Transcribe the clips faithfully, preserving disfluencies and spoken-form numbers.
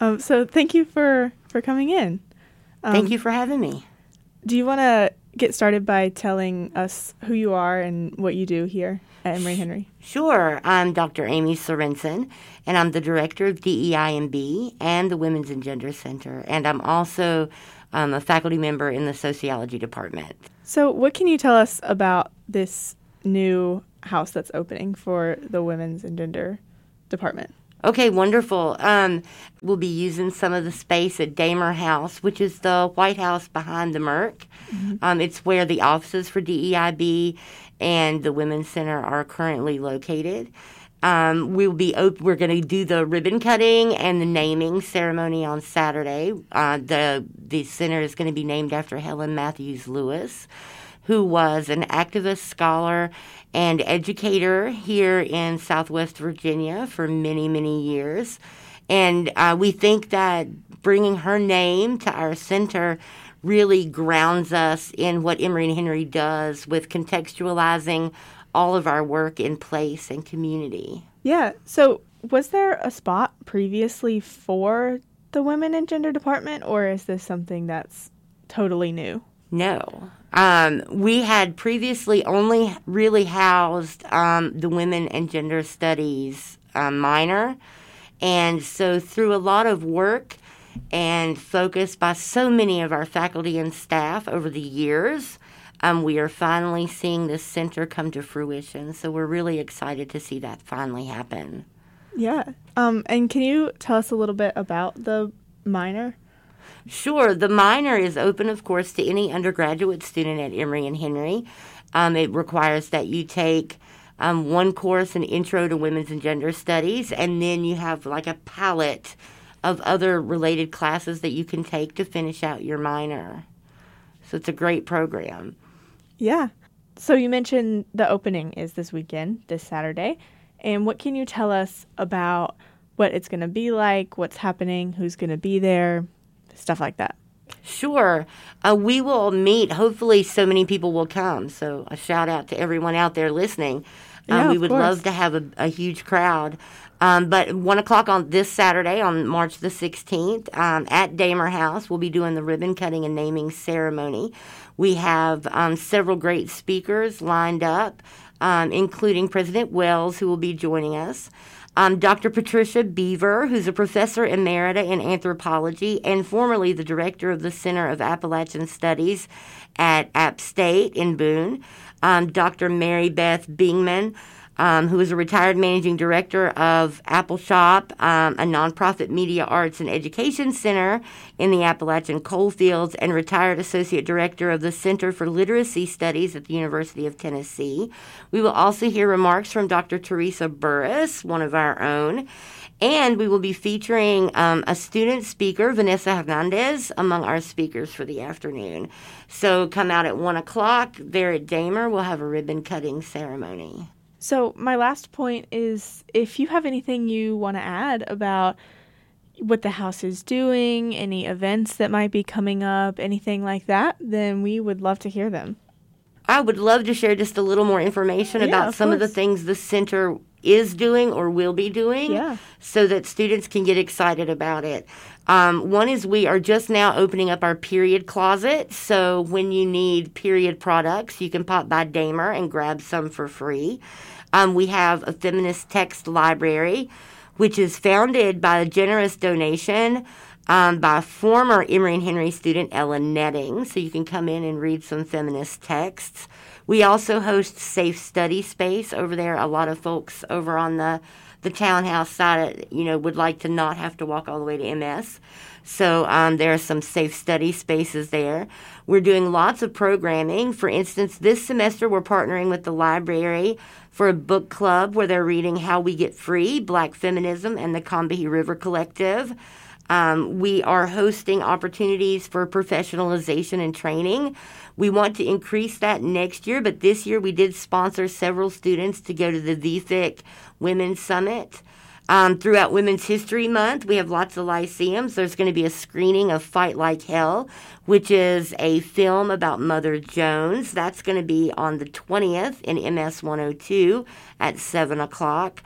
Um, so thank you for, for coming in. Um, Thank you for having me. Do you want to get started by telling us who you are and what you do here at Emory Henry? Sure. I'm Doctor Amy Sorensen, and I'm the director of D E I M B and the Women's and Gender Center, and I'm also um, a faculty member in the sociology department. So what can you tell us about this new house that's opening for the Women's and Gender department? Okay, wonderful. Um, we'll be using some of the space at Damer House, which is the White House behind the Merck. Mm-hmm. Um, it's where the offices for D E I B and the Women's Center are currently located. Um, we'll be op- we're going to do the ribbon cutting and the naming ceremony on Saturday. Uh, the the center is going to be named after Helen Matthews Lewis, who was an activist, scholar, and educator here in Southwest Virginia for many, many years. And uh, we think that bringing her name to our center really grounds us in what Emory and Henry does with contextualizing all of our work in place and community. Yeah. So was there a spot previously for the Women and Gender department, or is this something that's totally new? No. Um, we had previously only really housed um, the Women and Gender Studies um, minor. And so through a lot of work and focus by so many of our faculty and staff over the years, um, we are finally seeing this center come to fruition. So we're really excited to see that finally happen. Yeah. Um, and can you tell us a little bit about the minor? Sure. The minor is open, of course, to any undergraduate student at Emory and Henry. Um, it requires that you take um, one course, an Intro to Women's and Gender Studies, and then you have like a palette of other related classes that you can take to finish out your minor. So it's a great program. Yeah. So you mentioned the opening is this weekend, this Saturday. And what can you tell us about what it's going to be like, what's happening, who's going to be there? Stuff like that. Sure. Uh, we will meet. Hopefully so many people will come. So a shout out to everyone out there listening. Um, yeah, we would course. love to have a, a huge crowd. Um, but one o'clock on this Saturday, on March the sixteenth, um, at Damer House, we'll be doing the ribbon cutting and naming ceremony. We have um, several great speakers lined up, um, including President Wells, who will be joining us. Um, Doctor Patricia Beaver, who's a professor emerita in anthropology and formerly the director of the Center of Appalachian Studies at App State in Boone. Um, Doctor Mary Beth Bingman, um, who is a retired managing director of Apple Shop, um, a nonprofit media arts and education center in the Appalachian coalfields, and retired associate director of the Center for Literacy Studies at the University of Tennessee. We will also hear remarks from Doctor Teresa Burris, one of our own, and we will be featuring um, a student speaker, Vanessa Hernandez, among our speakers for the afternoon. So come out at one o'clock there at Damer. We'll have a ribbon cutting ceremony. So my last point is, if you have anything you want to add about what the house is doing, any events that might be coming up, anything like that, then we would love to hear them. I would love to share just a little more information yeah, about of some course. of the things the center is doing or will be doing yeah. so that students can get excited about it. Um, one is we are just now opening up our period closet. So when you need period products, you can pop by Damer and grab some for free. Um, we have a feminist text library, which is founded by a generous donation um, by former Emory and Henry student Ellen Netting. So you can come in and read some feminist texts. We also host Safe Study Space over there. A lot of folks over on the, the townhouse side, you know, would like to not have to walk all the way to M S. So um, there are some safe study spaces there. We're doing lots of programming. For instance, this semester we're partnering with the library for a book club where they're reading How We Get Free, Black Feminism, and the Combahee River Collective. Um, we are hosting opportunities for professionalization and training. We want to increase that next year, but this year we did sponsor several students to go to the V F I C Women's Summit. Um, throughout Women's History Month, we have lots of lyceums. There's going to be a screening of Fight Like Hell, which is a film about Mother Jones. That's going to be on the twentieth in M S one oh two at seven o'clock.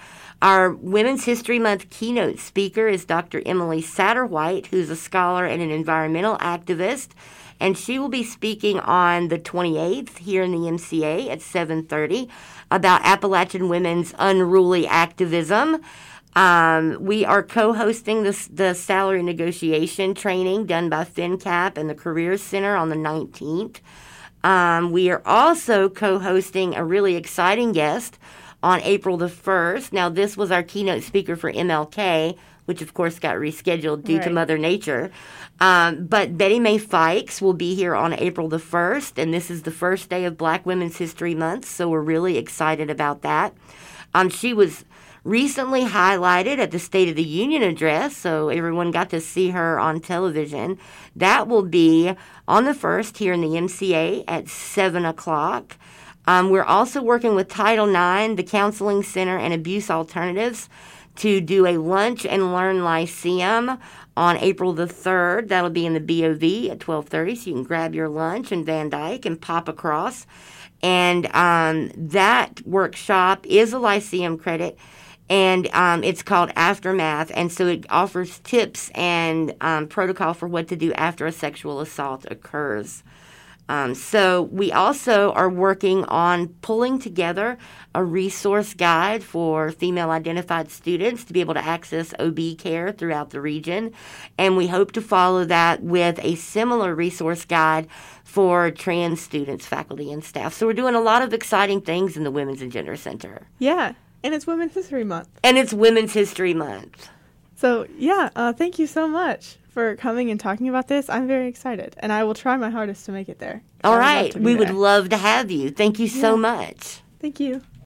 Our Women's History Month keynote speaker is Doctor Emily Satterwhite, who's a scholar and an environmental activist, and she will be speaking on the twenty-eighth here in the M C A at seven thirty about Appalachian women's unruly activism. Um, we are co-hosting this, the salary negotiation training done by FinCap and the Careers Center on the nineteenth. Um, we are also co-hosting a really exciting guest on April the first. Now, this was our keynote speaker for M L K, which, of course, got rescheduled due right. to Mother Nature. Um, but Betty Mae Fikes will be here on April the first, and this is the first day of Black Women's History Month, so we're really excited about that. Um, she was recently highlighted at the State of the Union address, so everyone got to see her on television. That will be on the first here in the M C A at seven o'clock. Um, we're also working with Title nine, the Counseling Center, and Abuse Alternatives to do a Lunch and Learn Lyceum on April the third. That'll be in the B O V at twelve thirty, so you can grab your lunch in Van Dyke and pop across. And um, that workshop is a Lyceum credit, and um, it's called Aftermath, and so it offers tips and um, protocol for what to do after a sexual assault occurs. Um, so we also are working on pulling together a resource guide for female-identified students to be able to access O B care throughout the region, and we hope to follow that with a similar resource guide for trans students, faculty, and staff. So we're doing a lot of exciting things in the Women's and Gender Center. Yeah, and it's Women's History Month. And it's Women's History Month. So, yeah, uh, thank you so much for coming and talking about this. I'm very excited, and I will try my hardest to make it there. All right. We would love to have you. Thank you so yeah. much. Thank you.